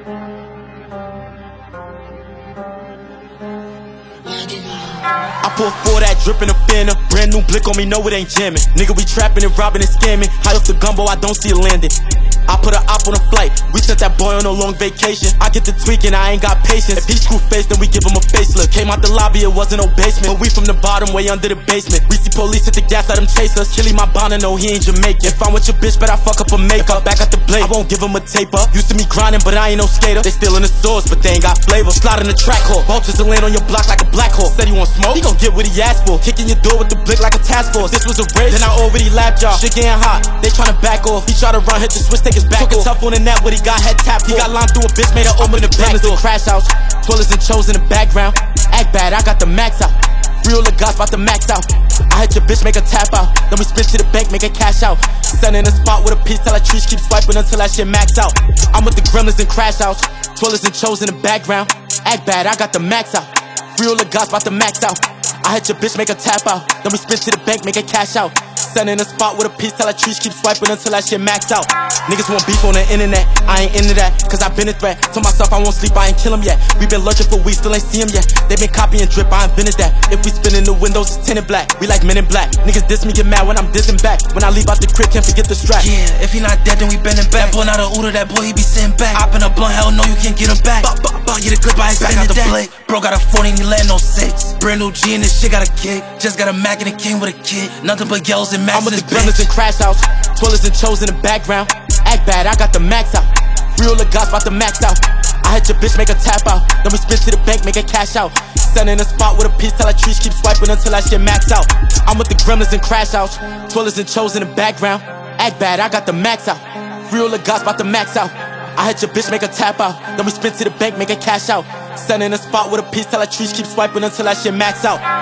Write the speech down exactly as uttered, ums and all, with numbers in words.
I pull for that drip in a finna. Brand new blick on me, know it ain't jamming. Nigga, we trapping and robbing and scamming. High off the gumbo, I don't see it landing. I put a op on a flight. We sent that boy on a long vacation. I get to tweaking, I ain't got patience. If he screw face, then we give him a facelift. Came out the lobby, it wasn't no basement. But we from the bottom, way under the basement. We see police at the gas, let them chase us. Chili my bonnet, no, he ain't Jamaican. If I'm with your bitch, bet I fuck up her makeup. Back at the blade, I won't give him a tape up. Used to me grinding, but I ain't no skater. They stealing the sauce, but they ain't got flavor. Slide in the track hole. Vultures to land on your block like a black hole. Said he want smoke, he gon' get what he asked for. Kicking your door with the blick like a task force. This was a race, then I already lapped y'all. Shit getting hot, they tryna back off. He try to run, hit the switch, take his back off. Tough on the net, what he got head tapped. He got lined through a bitch, made her open the back door. Crash outs, toilets and chose in the background. Act bad, I got the max out. Free all the gods, bout to max out. I hit your bitch, make her tap out. Then we spin to the bank, make her cash out. Send in a spot with a piece, tell her trees keep swiping until that shit max out. I'm with the gremlins and crash outs. Toilets and chose in the background. Act bad, I got the max out. Free all the gods, bout to max out. I hit your bitch, make her tap out. Then we spin to the bank, make her cash out. Send in a spot with a piece, tell her trees keep swiping until that shit max out. Niggas want beef on the internet, I ain't into that, cause I been a threat. Told myself I won't sleep, I ain't kill him yet. We been lurking for weeks, still ain't see him yet. They been copying drip, I invented that. If we spin in the windows, it's tinted black. We like men in black. Niggas diss me, get mad when I'm dissing back. When I leave out the crib, can't forget the strap. Yeah, if he not dead, then we bending back. Pulling out a Uda, that boy, he be sitting back. Hop in a blunt, hell no, you can't get him back. Buck, buck, buck, get a clip, I ain't back out the blade. Bro got a forty and he letting no six. Brand new G and this shit got a kick. Just got a Mac and it came with a kid. Nothing but yells and Max. I'm with the gremlins and crash outs. Toilets and chose in the background. Act bad, I got the max out. Free all the gods, bout to max out. I hit your bitch, make her tap out. Then we spin to the bank, make her cash out. Send in a spot with a piece, tell her trees keep swiping until that shit max out. I'm with the gremlins and crash outs. Toilets and chose in the background. Act bad, I got the max out. Free all the gods, bout to max out. I hit your bitch, make her tap out. Then we spin to the bank, make her cash out. Send in a spot with a piece, tell her trees keep swiping until that shit max out.